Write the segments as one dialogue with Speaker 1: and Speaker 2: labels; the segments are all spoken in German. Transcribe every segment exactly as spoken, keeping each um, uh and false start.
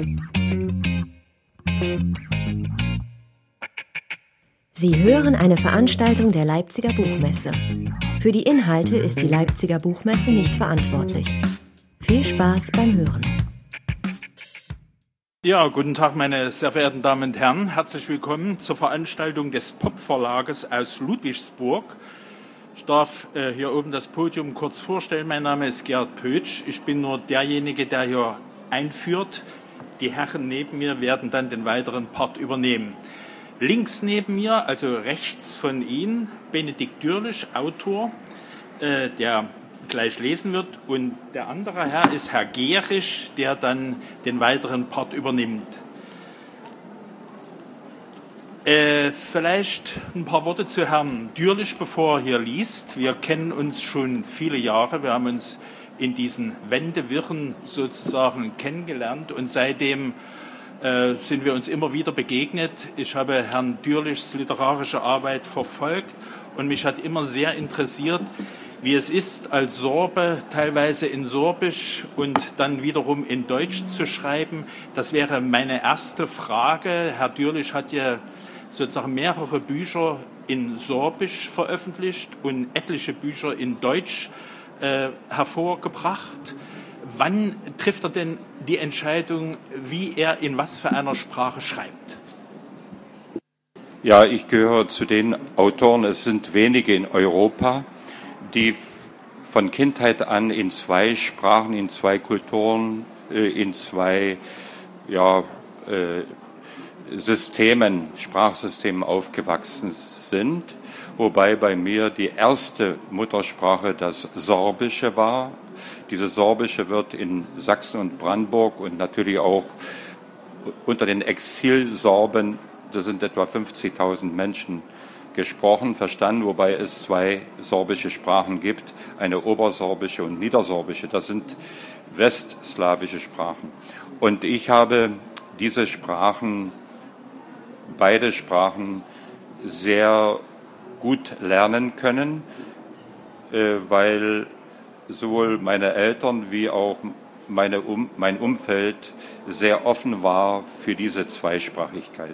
Speaker 1: Sie hören eine Veranstaltung der Leipziger Buchmesse. Für die Inhalte ist die Leipziger Buchmesse nicht verantwortlich. Viel Spaß beim Hören.
Speaker 2: Ja, guten Tag, meine sehr verehrten Damen und Herren. Herzlich willkommen zur Veranstaltung des Pop-Verlages aus Ludwigsburg. Ich darf äh, hier oben das Podium kurz vorstellen. Mein Name ist Gerd Pötsch. Ich bin nur derjenige, der hier einführt. Die Herren neben mir werden dann den weiteren Part übernehmen. Links neben mir, also rechts von Ihnen, Benedikt Dürlich, Autor, äh, der gleich lesen wird. Und der andere Herr ist Herr Gerisch, der dann den weiteren Part übernimmt. Äh, vielleicht ein paar Worte zu Herrn Dürlich, bevor er hier liest. Wir kennen uns schon viele Jahre. Wir haben uns in diesen Wendewirren sozusagen kennengelernt und seitdem äh, sind wir uns immer wieder begegnet. Ich habe Herrn Dürlichs literarische Arbeit verfolgt und mich hat immer sehr interessiert, wie es ist, als Sorbe teilweise in Sorbisch und dann wiederum in Deutsch zu schreiben. Das wäre meine erste Frage. Herr Dürlich hat ja sozusagen mehrere Bücher in Sorbisch veröffentlicht und etliche Bücher in Deutsch äh, hervorgebracht. Wann trifft er denn die Entscheidung, wie er in was für einer Sprache schreibt?
Speaker 3: Ja, ich gehöre zu den Autoren, es sind wenige in Europa, die von Kindheit an in zwei Sprachen, in zwei Kulturen, in zwei ja, Systemen, Sprachsystemen aufgewachsen sind, wobei bei mir die erste Muttersprache das Sorbische war. Dieses Sorbische wird in Sachsen und Brandenburg und natürlich auch unter den Exilsorben, das sind etwa fünfzigtausend Menschen, gesprochen, verstanden, wobei es zwei sorbische Sprachen gibt, eine obersorbische und niedersorbische. Das sind westslawische Sprachen. Und ich habe diese Sprachen, beide Sprachen, sehr gut lernen können, weil sowohl meine Eltern wie auch meine um, mein Umfeld sehr offen war für diese Zweisprachigkeit.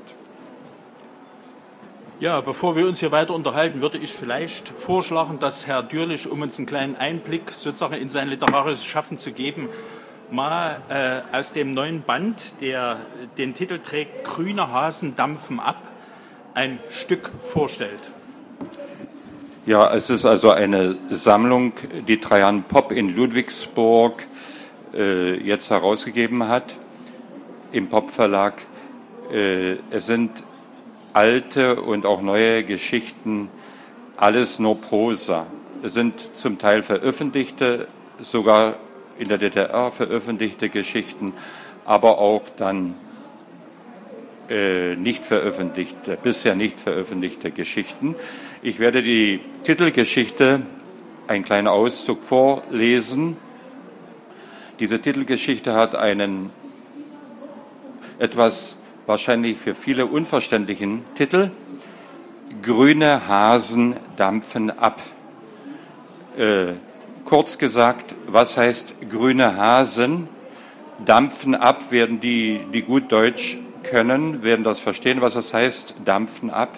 Speaker 2: Ja, bevor wir uns hier weiter unterhalten, würde ich vielleicht vorschlagen, dass Herr Dürlich, um uns einen kleinen Einblick sozusagen in sein literarisches Schaffen zu geben, mal äh, aus dem neuen Band, der den Titel trägt, Grüne Hasen dampfen ab, ein Stück vorstellt.
Speaker 3: Ja, es ist also eine Sammlung, die Trajan Popp in Ludwigsburg äh, jetzt herausgegeben hat, im Popp Verlag. Äh, es sind alte und auch neue Geschichten, alles nur Prosa. Es sind zum Teil veröffentlichte, sogar in der D D R veröffentlichte Geschichten, aber auch dann äh, nicht veröffentlichte, bisher nicht veröffentlichte Geschichten. Ich werde die Titelgeschichte, einen kleinen Auszug vorlesen. Diese Titelgeschichte hat einen etwas wahrscheinlich für viele unverständlichen Titel. Grüne Hasen dampfen ab. Äh, kurz gesagt, was heißt grüne Hasen? Dampfen ab, werden die, die gut Deutsch können, werden das verstehen, was das heißt, dampfen ab.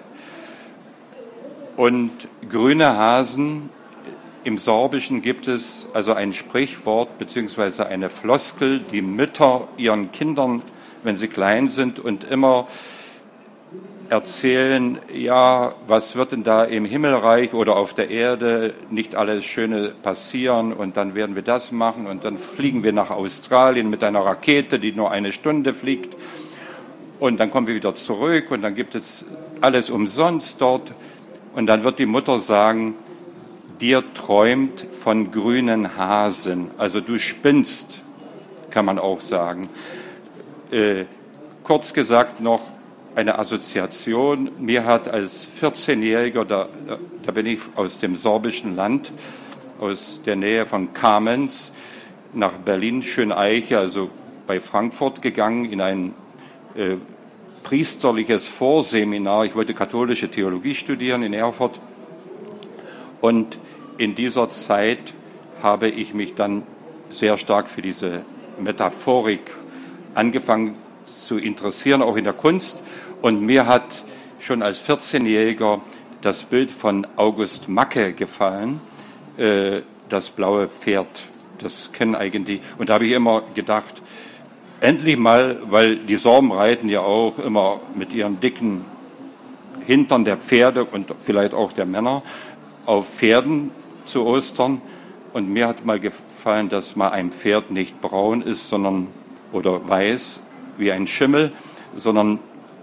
Speaker 3: Und grüne Hasen, im Sorbischen gibt es also ein Sprichwort beziehungsweise eine Floskel, die Mütter ihren Kindern, wenn sie klein sind und immer erzählen, ja, was wird denn da im Himmelreich oder auf der Erde nicht alles Schöne passieren und dann werden wir das machen und dann fliegen wir nach Australien mit einer Rakete, die nur eine Stunde fliegt und dann kommen wir wieder zurück und dann gibt es alles umsonst dort und dann wird die Mutter sagen, dir träumt von grünen Hasen, also du spinnst, kann man auch sagen. Äh, kurz gesagt noch eine Assoziation. Mir hat als vierzehnjähriger, da, da bin ich aus dem sorbischen Land, aus der Nähe von Kamenz nach Berlin, Schöneiche, also bei Frankfurt gegangen in ein äh, priesterliches Vorseminar. Ich wollte katholische Theologie studieren in Erfurt. Und in dieser Zeit habe ich mich dann sehr stark für diese Metaphorik angefangen zu interessieren, auch in der Kunst. Und mir hat schon als vierzehnjähriger das Bild von August Macke gefallen, äh, das blaue Pferd. Das kennen eigentlich. Und da habe ich immer gedacht, endlich mal, weil die Sorben reiten ja auch immer mit ihren dicken Hintern der Pferde und vielleicht auch der Männer auf Pferden zu Ostern. Und mir hat mal gefallen, dass mal ein Pferd nicht braun ist, sondern oder weiß wie ein Schimmel, sondern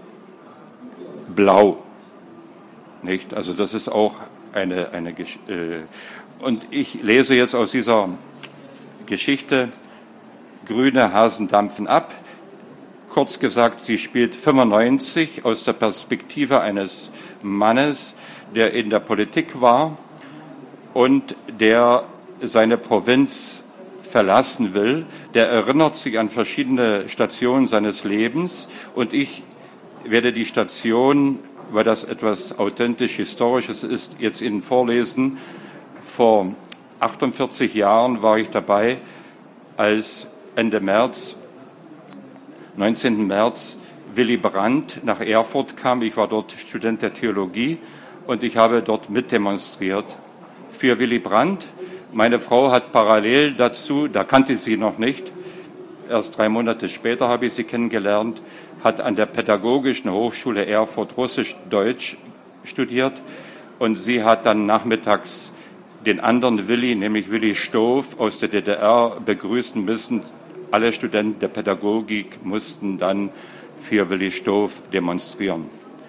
Speaker 3: blau. Nicht? Also das ist auch eine eine äh, und ich lese jetzt aus dieser Geschichte Grüne Hasen dampfen ab. Kurz gesagt, sie spielt fünfundneunzig aus der Perspektive eines Mannes, der in der Politik war und der seine Provinz verlassen will. Der erinnert sich an verschiedene Stationen seines Lebens und ich werde die Station, weil das etwas authentisch Historisches ist, jetzt Ihnen vorlesen. Vor achtundvierzig Jahren war ich dabei, als Ende März, neunzehnten März, Willy Brandt nach Erfurt kam. Ich war dort Student der Theologie und ich habe dort mitdemonstriert für Willy Brandt. Meine Frau hat parallel dazu, da kannte ich sie noch nicht, erst drei Monate später habe ich sie kennengelernt, hat an der Pädagogischen Hochschule Erfurt Russisch-Deutsch studiert und sie hat dann nachmittags den anderen Willy, nämlich Willy Stoff aus der D D R, begrüßen müssen. Alle Studenten der Pädagogik mussten dann für Willy Stoff demonstrieren.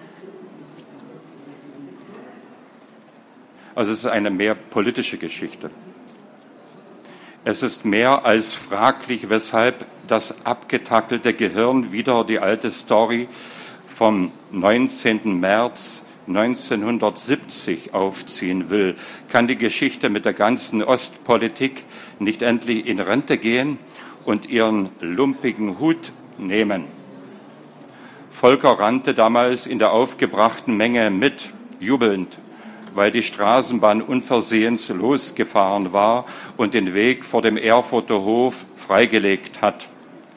Speaker 3: Also es ist eine mehr politische Geschichte. Es ist mehr als fraglich, weshalb das abgetackelte Gehirn wieder die alte Story vom neunzehnten März neunzehnhundertsiebzig aufziehen will. Kann die Geschichte mit der ganzen Ostpolitik nicht endlich in Rente gehen und ihren lumpigen Hut nehmen? Volker rannte damals in der aufgebrachten Menge mit, jubelnd, weil die Straßenbahn unversehens losgefahren war und den Weg vor dem Erfurter Hof freigelegt hat.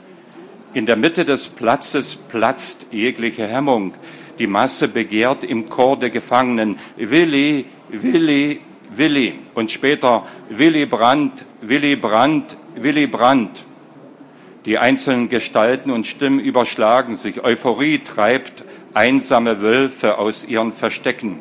Speaker 3: In der Mitte des Platzes platzt jegliche Hemmung. Die Masse begehrt im Chor der Gefangenen Willy, Willy, Willy und später Willy Brandt, Willy Brandt, Willy Brandt. Die einzelnen Gestalten und Stimmen überschlagen sich. Euphorie treibt einsame Wölfe aus ihren Verstecken.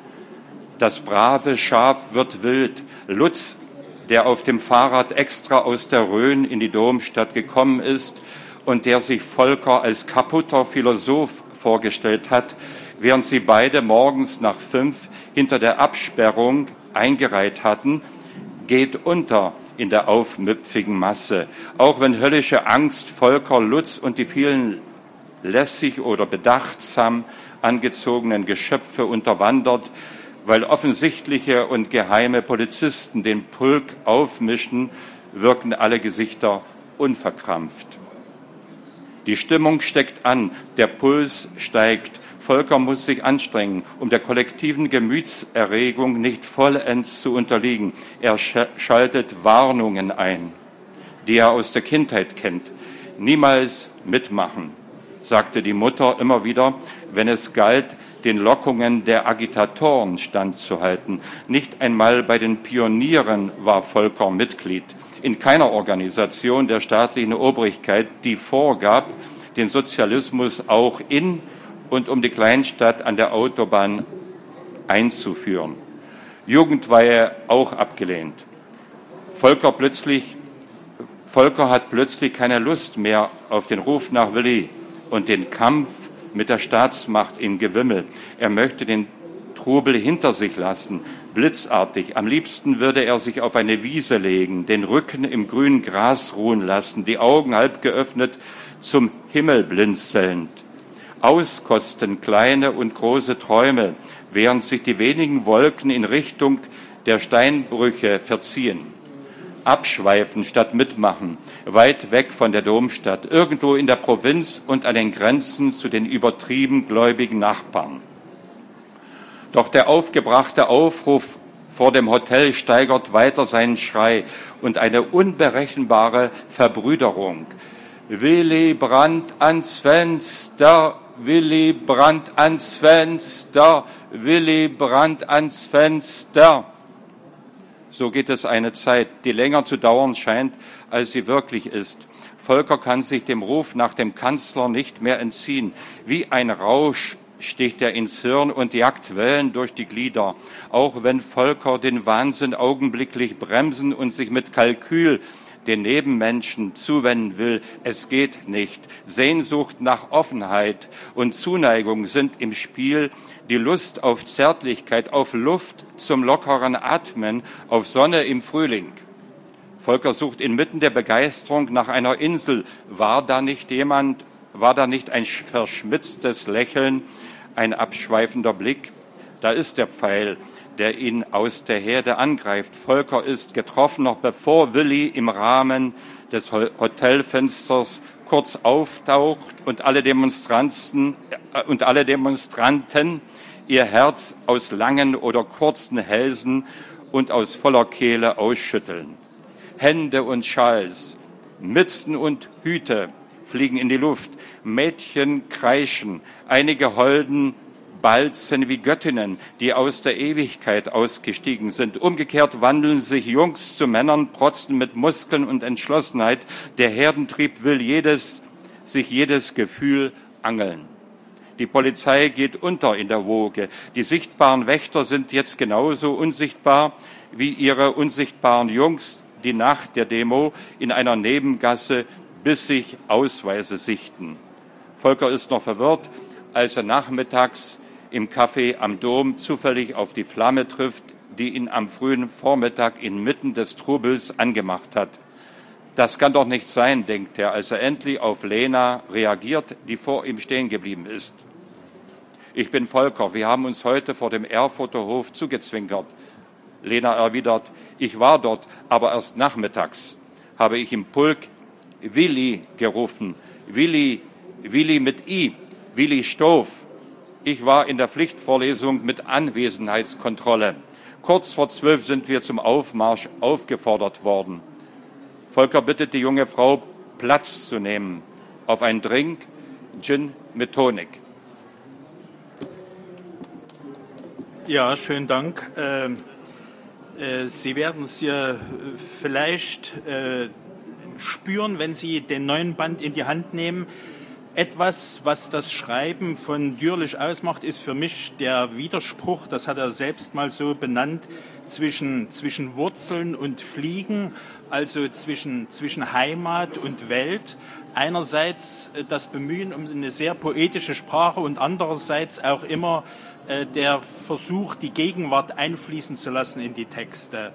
Speaker 3: Das brave Schaf wird wild. Lutz, der auf dem Fahrrad extra aus der Rhön in die Domstadt gekommen ist und der sich Volker als kaputter Philosoph vorgestellt hat, während sie beide morgens nach fünf hinter der Absperrung eingereiht hatten, geht unter in der aufmüpfigen Masse. Auch wenn höllische Angst Volker, Lutz und die vielen lässig oder bedachtsam angezogenen Geschöpfe unterwandert, weil offensichtliche und geheime Polizisten den Pulk aufmischen, wirken alle Gesichter unverkrampft. Die Stimmung steckt an, der Puls steigt. Volker muss sich anstrengen, um der kollektiven Gemütserregung nicht vollends zu unterliegen. Er schaltet Warnungen ein, die er aus der Kindheit kennt. Niemals mitmachen, sagte die Mutter immer wieder, wenn es galt, den Lockungen der Agitatoren standzuhalten. Nicht einmal bei den Pionieren war Volker Mitglied. In keiner Organisation der staatlichen Obrigkeit, die vorgab, den Sozialismus auch in und um die Kleinstadt an der Autobahn einzuführen. Jugendweihe auch abgelehnt. Volker plötzlich, Volker hat plötzlich keine Lust mehr auf den Ruf nach Willy und den Kampf mit der Staatsmacht im Gewimmel. Er möchte den Trubel hinter sich lassen, blitzartig. Am liebsten würde er sich auf eine Wiese legen, den Rücken im grünen Gras ruhen lassen, die Augen halb geöffnet, zum Himmel blinzelnd. Auskosten kleine und große Träume, während sich die wenigen Wolken in Richtung der Steinbrüche verziehen. Abschweifen statt mitmachen, weit weg von der Domstadt, irgendwo in der Provinz und an den Grenzen zu den übertrieben gläubigen Nachbarn. Doch der aufgebrachte Aufruf vor dem Hotel steigert weiter seinen Schrei und eine unberechenbare Verbrüderung. Willy Brandt ans Fenster, Willy Brandt ans Fenster, Willy Brandt ans Fenster. So geht es eine Zeit, die länger zu dauern scheint, als sie wirklich ist. Volker kann sich dem Ruf nach dem Kanzler nicht mehr entziehen. Wie ein Rausch sticht er ins Hirn und jagt Wellen durch die Glieder. Auch wenn Volker den Wahnsinn augenblicklich bremsen und sich mit Kalkül den Nebenmenschen zuwenden will, es geht nicht. Sehnsucht nach Offenheit und Zuneigung sind im Spiel, die Lust auf Zärtlichkeit, auf Luft zum lockeren Atmen, auf Sonne im Frühling. Volker sucht inmitten der Begeisterung nach einer Insel. War da nicht jemand, war da nicht ein verschmitztes Lächeln, ein abschweifender Blick? Da ist der Pfeil, der ihn aus der Herde angreift. Volker ist getroffen, noch bevor Willy im Rahmen des Hotelfensters kurz auftaucht und alle Demonstranten, äh, und alle Demonstranten ihr Herz aus langen oder kurzen Hälsen und aus voller Kehle ausschütteln. Hände und Schals, Mützen und Hüte fliegen in die Luft, Mädchen kreischen, einige holden balzen wie Göttinnen, die aus der Ewigkeit ausgestiegen sind. Umgekehrt wandeln sich Jungs zu Männern, protzen mit Muskeln und Entschlossenheit. Der Herdentrieb will jedes, sich jedes Gefühl angeln. Die Polizei geht unter in der Woge. Die sichtbaren Wächter sind jetzt genauso unsichtbar wie ihre unsichtbaren Jungs, die nach der Demo in einer Nebengasse bissig Ausweise sichten. Volker ist noch verwirrt, als er nachmittags im Café am Dom zufällig auf die Flamme trifft, die ihn am frühen Vormittag inmitten des Trubels angemacht hat. Das kann doch nicht sein, denkt er, als er endlich auf Lena reagiert, die vor ihm stehen geblieben ist. Ich bin Volker, wir haben uns heute vor dem Erfurter Hof zugezwinkert. Lena erwidert, ich war dort, aber erst nachmittags habe ich im Pulk Willi gerufen. Willi, Willi mit I, Willi Stoff. Ich war in der Pflichtvorlesung mit Anwesenheitskontrolle. Kurz vor zwölf sind wir zum Aufmarsch aufgefordert worden. Volker bittet die junge Frau, Platz zu nehmen. Auf einen Drink, Gin mit Tonic.
Speaker 2: Ja, schönen Dank. Äh, äh, Sie werden es ja vielleicht äh, spüren, wenn Sie den neuen Band in die Hand nehmen. Etwas, was das Schreiben von Dürlich ausmacht, ist für mich der Widerspruch, das hat er selbst mal so benannt, zwischen, zwischen Wurzeln und Fliegen, also zwischen, zwischen Heimat und Welt. Einerseits das Bemühen um eine sehr poetische Sprache und andererseits auch immer äh, der Versuch, die Gegenwart einfließen zu lassen in die Texte.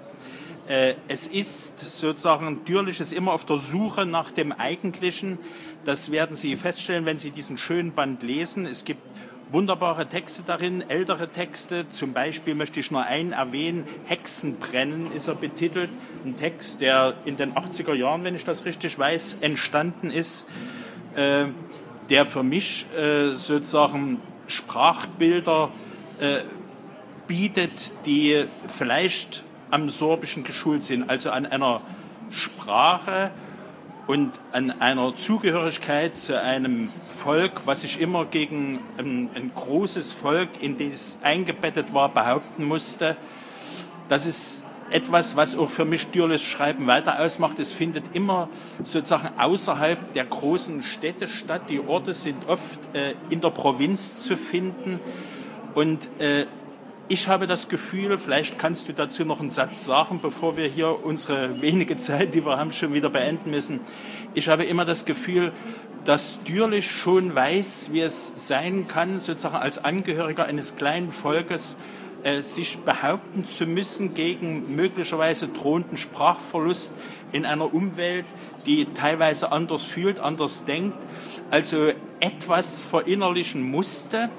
Speaker 2: Es ist sozusagen, Dürlich ist immer auf der Suche nach dem Eigentlichen. Das werden Sie feststellen, wenn Sie diesen schönen Band lesen. Es gibt wunderbare Texte darin, ältere Texte. Zum Beispiel möchte ich nur einen erwähnen. Hexenbrennen ist er betitelt. Ein Text, der in den achtziger Jahren, wenn ich das richtig weiß, entstanden ist, äh, der für mich äh, sozusagen Sprachbilder äh, bietet, die vielleicht am Sorbischen geschult sind, also an einer Sprache und an einer Zugehörigkeit zu einem Volk, was sich immer gegen ein, ein großes Volk, in das eingebettet war, behaupten musste. Das ist etwas, was auch für mich Dürlichs Schreiben weiter ausmacht. Es findet immer sozusagen außerhalb der großen Städte statt. Die Orte sind oft äh, in der Provinz zu finden und äh, ich habe das Gefühl, vielleicht kannst du dazu noch einen Satz sagen, bevor wir hier unsere wenige Zeit, die wir haben, schon wieder beenden müssen. Ich habe immer das Gefühl, dass Dürlich schon weiß, wie es sein kann, sozusagen als Angehöriger eines kleinen Volkes äh, sich behaupten zu müssen gegen möglicherweise drohenden Sprachverlust in einer Umwelt, die teilweise anders fühlt, anders denkt, also etwas verinnerlichen musste,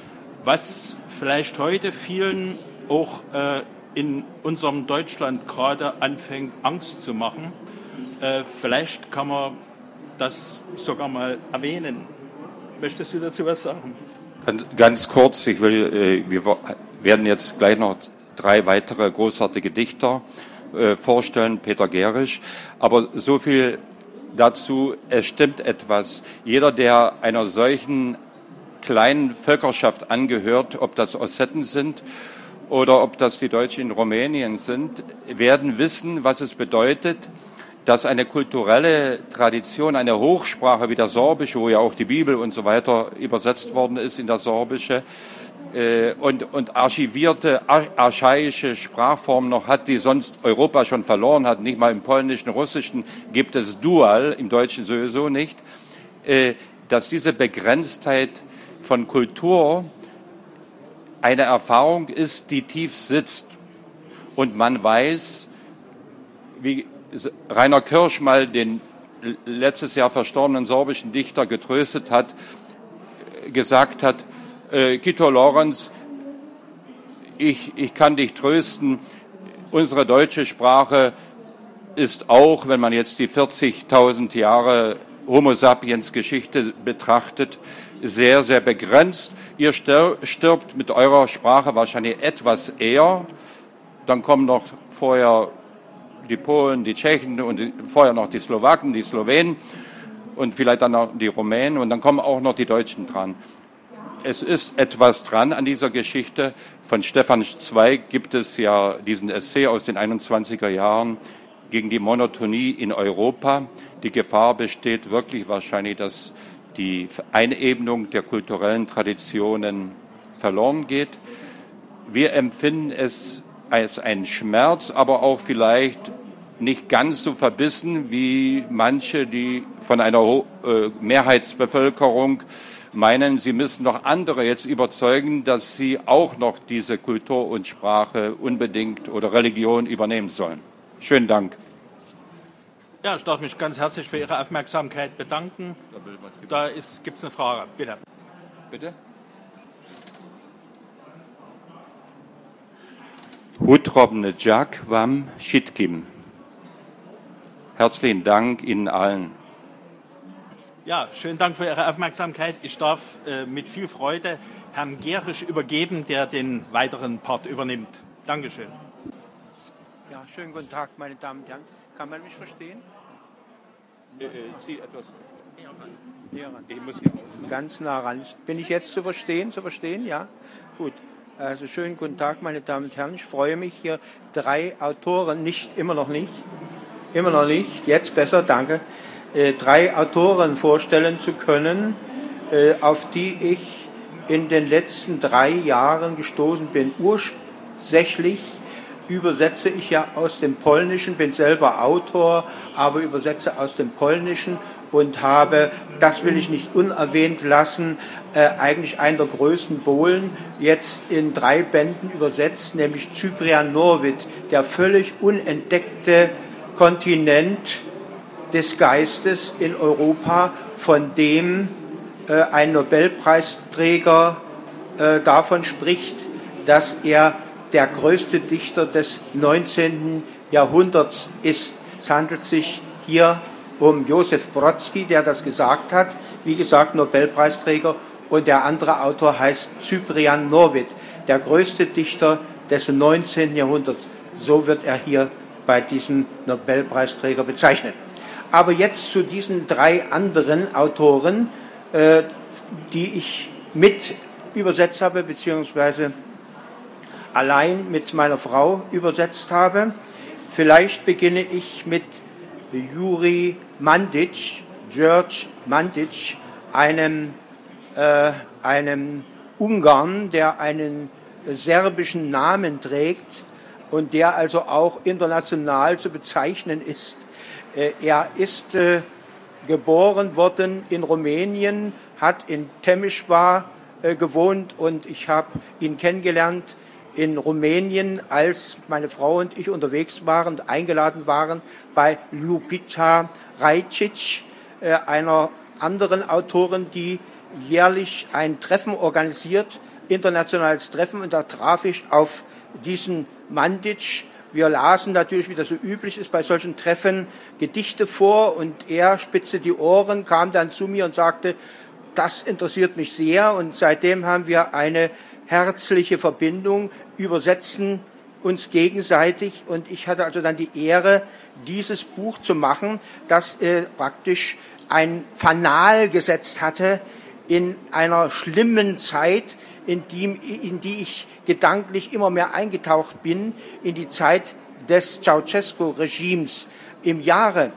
Speaker 2: was vielleicht heute vielen auch äh, in unserem Deutschland gerade anfängt, Angst zu machen. Äh, vielleicht kann man das sogar mal erwähnen. Möchtest du dazu was sagen?
Speaker 3: Ganz, ganz kurz, ich will, äh, wir werden jetzt gleich noch drei weitere großartige Dichter äh, vorstellen, Peter Gerisch, aber so viel dazu, es stimmt etwas. Jeder, der einer solchen kleinen Völkerschaft angehört, ob das Ossetten sind oder ob das die Deutschen in Rumänien sind, werden wissen, was es bedeutet, dass eine kulturelle Tradition, eine Hochsprache wie der Sorbische, wo ja auch die Bibel und so weiter übersetzt worden ist in das Sorbische, äh, und, und archivierte, archaische Sprachformen noch hat, die sonst Europa schon verloren hat. Nicht mal im Polnischen, Russischen gibt es Dual, im Deutschen sowieso nicht, äh, dass diese Begrenztheit von Kultur eine Erfahrung ist, die tief sitzt. Und man weiß, wie Rainer Kirsch mal den letztes Jahr verstorbenen sorbischen Dichter getröstet hat, gesagt hat, äh, Kito Lorenz, ich, ich kann dich trösten, unsere deutsche Sprache ist auch, wenn man jetzt die vierzigtausend Jahre Homo sapiens Geschichte betrachtet, sehr, sehr begrenzt. Ihr stirbt mit eurer Sprache wahrscheinlich etwas eher, dann kommen noch vorher die Polen, die Tschechen und die, vorher noch die Slowaken, die Slowenen und vielleicht dann noch die Rumänen und dann kommen auch noch die Deutschen dran. Es ist etwas dran an dieser Geschichte. Von Stefan Zweig gibt es ja diesen Essay aus den einundzwanziger Jahren gegen die Monotonie in Europa. Die Gefahr besteht wirklich wahrscheinlich, dass die Einebnung der kulturellen Traditionen verloren geht. Wir empfinden es als einen Schmerz, aber auch vielleicht nicht ganz so verbissen wie manche, die von einer äh, Mehrheitsbevölkerung meinen, sie müssen noch andere jetzt überzeugen, dass sie auch noch diese Kultur und Sprache unbedingt oder Religion übernehmen sollen. Schönen Dank.
Speaker 2: Ja, ich darf mich ganz herzlich für Ihre Aufmerksamkeit bedanken. Da gibt es eine Frage. Bitte.
Speaker 3: Bitte? Hutrobne Jack Wam Schitkim. Herzlichen Dank Ihnen allen.
Speaker 2: Ja, schönen Dank für Ihre Aufmerksamkeit. Ich darf äh, mit viel Freude Herrn Gerisch übergeben, der den weiteren Part übernimmt. Dankeschön.
Speaker 4: Ja, schönen guten Tag, meine Damen und Herren. Kann man mich verstehen?
Speaker 3: Äh, Sie etwas
Speaker 4: näher ran.
Speaker 3: Ich muss hier raus.
Speaker 4: Ganz nah ran. Bin ich jetzt zu verstehen? Zu verstehen? Ja? Gut. Also schönen guten Tag, meine Damen und Herren. Ich freue mich, hier drei Autoren, nicht, immer noch nicht, immer noch nicht, jetzt besser, danke, äh, drei Autoren vorstellen zu können, äh, auf die ich in den letzten drei Jahren gestoßen bin. Ursächlich übersetze ich ja aus dem Polnischen, bin selber Autor, aber übersetze aus dem Polnischen und habe, das will ich nicht unerwähnt lassen, äh, eigentlich einen der größten Bohlen jetzt in drei Bänden übersetzt, nämlich Cyprian Norwid, der völlig unentdeckte Kontinent des Geistes in Europa, von dem äh, ein Nobelpreisträger äh, davon spricht, dass er der größte Dichter des neunzehnten Jahrhunderts ist. Es handelt sich hier um Josef Brodsky, der das gesagt hat, wie gesagt Nobelpreisträger, und der andere Autor heißt Cyprian Norwid, der größte Dichter des neunzehnten Jahrhunderts. So wird er hier bei diesem Nobelpreisträger bezeichnet. Aber jetzt zu diesen drei anderen Autoren, äh, die ich mit übersetzt habe, beziehungsweise allein mit meiner Frau übersetzt habe. Vielleicht beginne ich mit Juri Mandic, George Mandic, einem, äh, einem Ungarn, der einen serbischen Namen trägt und der also auch international zu bezeichnen ist. Äh, er ist äh, geboren worden in Rumänien, hat in Temișoara äh, gewohnt und ich habe ihn kennengelernt in Rumänien, als meine Frau und ich unterwegs waren und eingeladen waren bei Ljubita Rajcic, äh, einer anderen Autorin, die jährlich ein Treffen organisiert, internationales Treffen, und da traf ich auf diesen Mandic. Wir lasen natürlich, wie das so üblich ist bei solchen Treffen, Gedichte vor, und er spitzte die Ohren, kam dann zu mir und sagte, das interessiert mich sehr, und seitdem haben wir eine herzliche Verbindung, übersetzen uns gegenseitig. Und ich hatte also dann die Ehre, dieses Buch zu machen, das äh, praktisch ein Fanal gesetzt hatte in einer schlimmen Zeit, in die, in die ich gedanklich immer mehr eingetaucht bin, in die Zeit des Ceausescu-Regimes. Im Jahre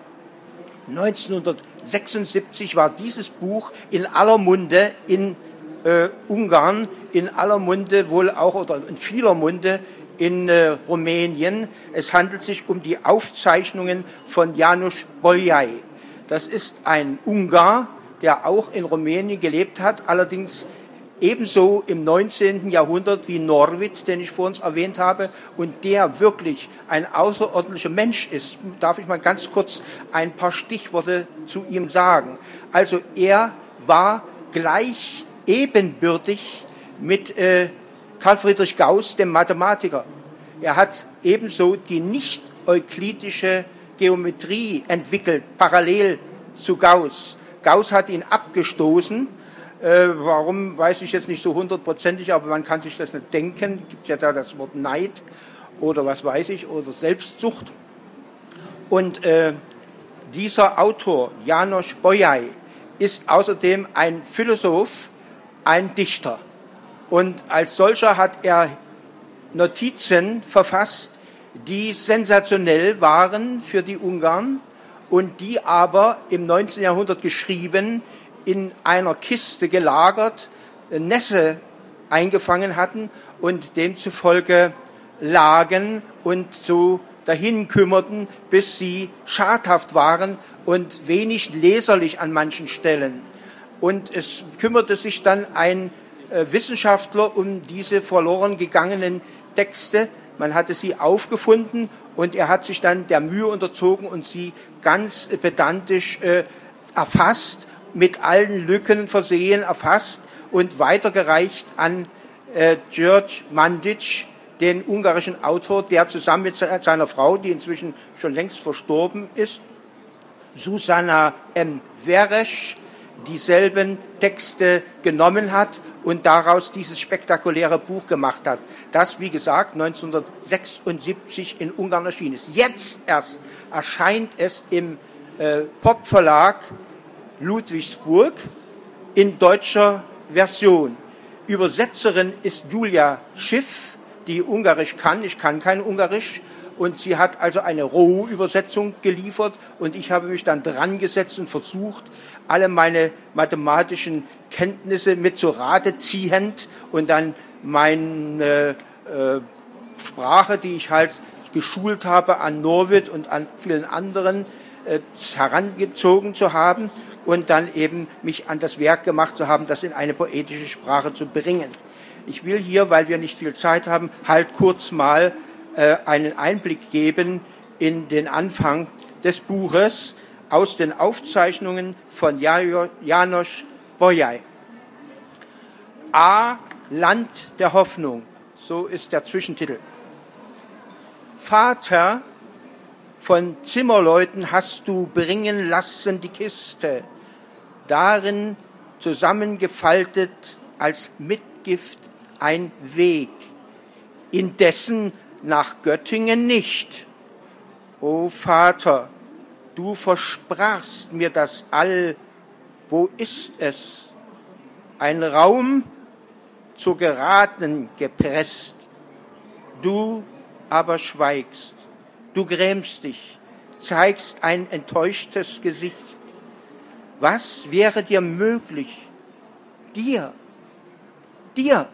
Speaker 4: neunzehnhundertsechsundsiebzig war dieses Buch in aller Munde in äh, Ungarn, in aller Munde wohl auch oder in vieler Munde in äh, Rumänien. Es handelt sich um die Aufzeichnungen von János Bolyai. Das ist ein Ungar, der auch in Rumänien gelebt hat, allerdings ebenso im neunzehnten Jahrhundert wie Norwid, den ich vor uns erwähnt habe, und der wirklich ein außerordentlicher Mensch ist. Darf ich mal ganz kurz ein paar Stichworte zu ihm sagen? Also er war gleich ebenbürtig mit äh, Carl Friedrich Gauss, dem Mathematiker. Er hat ebenso die nicht-euklidische Geometrie entwickelt, parallel zu Gauss. Gauss hat ihn abgestoßen. Äh, warum, weiß ich jetzt nicht so hundertprozentig, aber man kann sich das nicht denken. Es gibt ja da das Wort Neid oder was weiß ich, oder Selbstsucht. Und äh, dieser Autor, János Bolyai, ist außerdem ein Philosoph, ein Dichter. Und als solcher hat er Notizen verfasst, die sensationell waren für die Ungarn und die aber im neunzehnten Jahrhundert geschrieben, in einer Kiste gelagert, Nässe eingefangen hatten und demzufolge lagen und so dahin kümmerten, bis sie schadhaft waren und wenig leserlich an manchen Stellen. Und es kümmerte sich dann ein äh, Wissenschaftler um diese verloren gegangenen Texte. Man hatte sie aufgefunden und er hat sich dann der Mühe unterzogen und sie ganz pedantisch äh, erfasst, mit allen Lücken versehen, erfasst und weitergereicht an äh, György Mandic, den ungarischen Autor, der zusammen mit seiner Frau, die inzwischen schon längst verstorben ist, Zsuzsanna M. Veres, dieselben Texte genommen hat und daraus dieses spektakuläre Buch gemacht hat, das, wie gesagt, neunzehnhundertsechsundsiebzig in Ungarn erschienen ist. Jetzt erst erscheint es im äh, Pop-Verlag Ludwigsburg in deutscher Version. Übersetzerin ist Julia Schiff, die Ungarisch kann. Ich kann kein Ungarisch. Und sie hat also eine Rohübersetzung geliefert und ich habe mich dann dran gesetzt und versucht, alle meine mathematischen Kenntnisse mit zu Rate ziehend und dann meine äh, Sprache, die ich halt geschult habe an Norwid und an vielen anderen, äh, herangezogen zu haben und dann eben mich an das Werk gemacht zu haben, das in eine poetische Sprache zu bringen. Ich will hier, weil wir nicht viel Zeit haben, halt kurz mal einen Einblick geben in den Anfang des Buches aus den Aufzeichnungen von János Bolyai. A. Land der Hoffnung, so ist der Zwischentitel. Vater, von Zimmerleuten hast du bringen lassen die Kiste, darin zusammengefaltet als Mitgift ein Weg, indessen nach Göttingen nicht. O Vater, du versprachst mir das All, wo ist es? Ein Raum zur Geraden gepresst, du aber schweigst, du grämst dich, zeigst ein enttäuschtes Gesicht. Was wäre dir möglich? Dir, dir,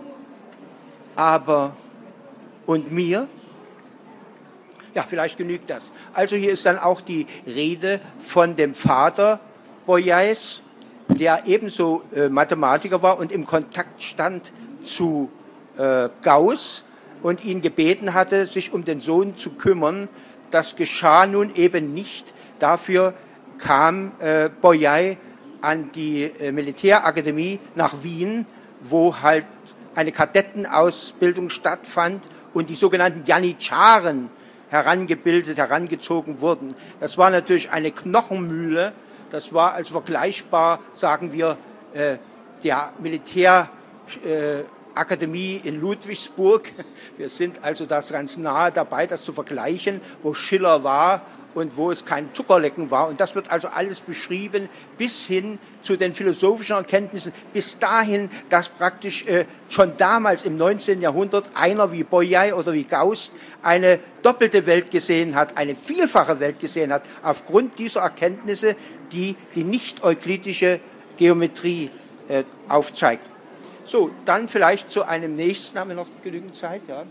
Speaker 4: aber und mir? Ja, vielleicht genügt das. Also hier ist dann auch die Rede von dem Vater Bolyais, der ebenso äh, Mathematiker war und im Kontakt stand zu äh, Gauss und ihn gebeten hatte, sich um den Sohn zu kümmern. Das geschah nun eben nicht. Dafür kam äh, Bolyai an die äh, Militärakademie nach Wien, wo halt eine Kadettenausbildung stattfand und die sogenannten Janitscharen herangebildet, herangezogen wurden. Das war natürlich eine Knochenmühle. Das war also vergleichbar, sagen wir, äh, der Militärschule Akademie in Ludwigsburg. Wir sind also das ganz nahe dabei, das zu vergleichen, wo Schiller war und wo es kein Zuckerlecken war. Und das wird also alles beschrieben bis hin zu den philosophischen Erkenntnissen, bis dahin, dass praktisch äh, schon damals im neunzehnten Jahrhundert einer wie Bolyai oder wie Gauss eine doppelte Welt gesehen hat, eine vielfache Welt gesehen hat, aufgrund dieser Erkenntnisse, die die nicht-euklidische Geometrie äh, aufzeigt. So, dann vielleicht zu einem nächsten, haben wir noch genügend Zeit, ja.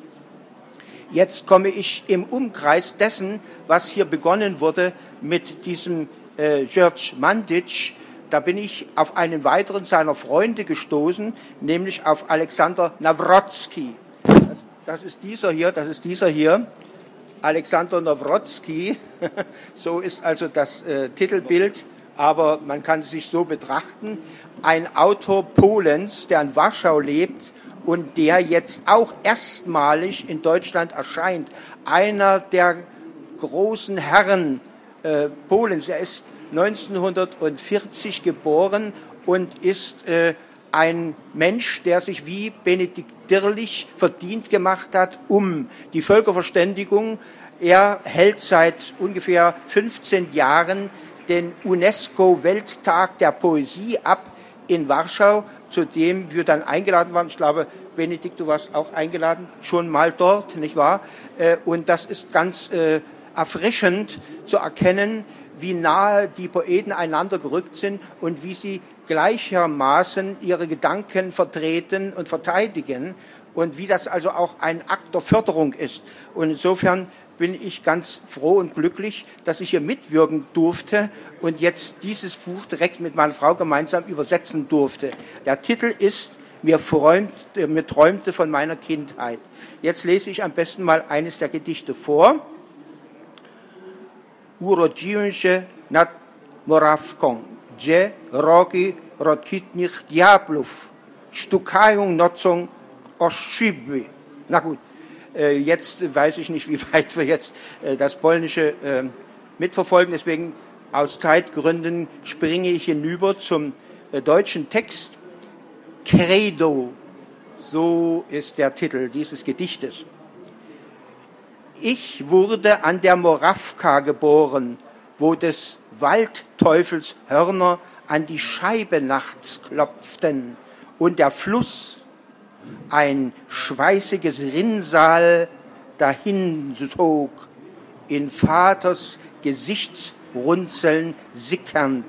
Speaker 4: Jetzt komme ich im Umkreis dessen, was hier begonnen wurde mit diesem äh, George Mandic. Da bin ich auf einen weiteren seiner Freunde gestoßen, nämlich auf Alexander Nawrotzki. Das, das ist dieser hier, das ist dieser hier, Alexander Nawrotzki. So ist also das äh, Titelbild, aber man kann es sich so betrachten. Ein Autor Polens, der in Warschau lebt, und der jetzt auch erstmalig in Deutschland erscheint. Einer der großen Herren äh, Polens. Er ist neunzehnhundertvierzig geboren und ist äh, ein Mensch, der sich wie Benedikt Dirlich verdient gemacht hat um die Völkerverständigung. Er hält seit ungefähr fünfzehn Jahren den UNESCO-Welttag der Poesie ab in Warschau, zu dem wir dann eingeladen waren. Ich glaube, Benedikt, du warst auch eingeladen, schon mal dort, nicht wahr? Und das ist ganz äh, erfrischend zu erkennen, wie nahe die Poeten einander gerückt sind und wie sie gleichermaßen ihre Gedanken vertreten und verteidigen und wie das also auch ein Akt der Förderung ist. Und insofern bin ich ganz froh und glücklich, dass ich hier mitwirken durfte und jetzt dieses Buch direkt mit meiner Frau gemeinsam übersetzen durfte. Der Titel ist Mir, träumt, mir träumte von meiner Kindheit. Jetzt lese ich am besten mal eines der Gedichte vor. Urodziłem nad Morawką, gdzie rogi rozkwitnych diablów stukają nocą o szybły. Na gut. Jetzt weiß ich nicht, wie weit wir jetzt das Polnische mitverfolgen. Deswegen aus Zeitgründen springe ich hinüber zum deutschen Text. Credo, so ist der Titel dieses Gedichtes. Ich wurde an der Morawka geboren, wo des Waldteufels Hörner an die Scheibe nachts klopften und der Fluss, ein schweißiges Rinnsal, dahin sog, in Vaters Gesichtsrunzeln sickernd,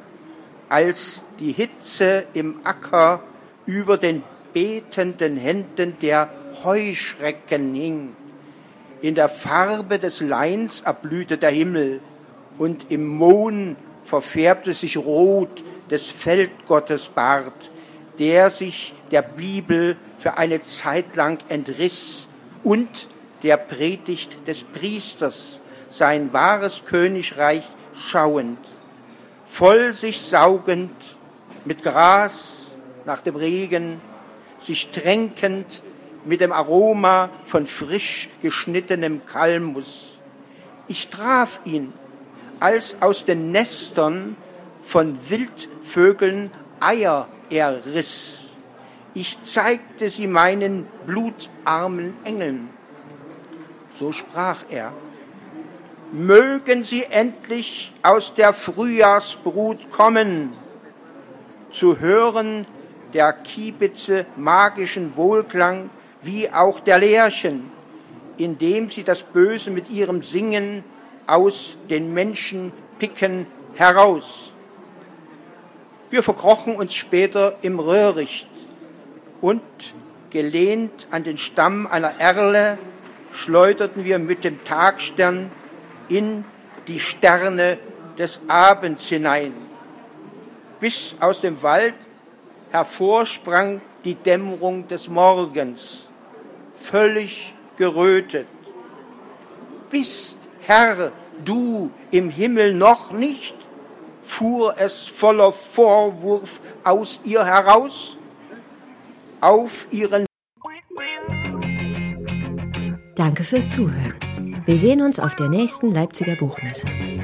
Speaker 4: als die Hitze im Acker über den betenden Händen der Heuschrecken hing. In der Farbe des Leins erblühte der Himmel und im Mohn verfärbte sich rot des Feldgottes Bart, der sich der Bibel für eine Zeit lang entriss und der Predigt des Priesters, sein wahres Königreich schauend, voll sich saugend mit Gras nach dem Regen, sich tränkend mit dem Aroma von frisch geschnittenem Kalmus. Ich traf ihn, als aus den Nestern von Wildvögeln Eier er riss. Ich zeigte sie meinen blutarmen Engeln. So sprach er: Mögen sie endlich aus der Frühjahrsbrut kommen, zu hören der Kiebitze magischen Wohlklang, wie auch der Lerchen, indem sie das Böse mit ihrem Singen aus den Menschen picken heraus. Wir verkrochen uns später im Röhricht und, gelehnt an den Stamm einer Erle, schleuderten wir mit dem Tagstern in die Sterne des Abends hinein, bis aus dem Wald hervorsprang die Dämmerung des Morgens, völlig gerötet. Bist, Herr, du im Himmel noch nicht? Fuhr es voller Vorwurf aus ihr heraus? Auf ihren
Speaker 1: Danke fürs Zuhören. Wir sehen uns auf der nächsten Leipziger Buchmesse.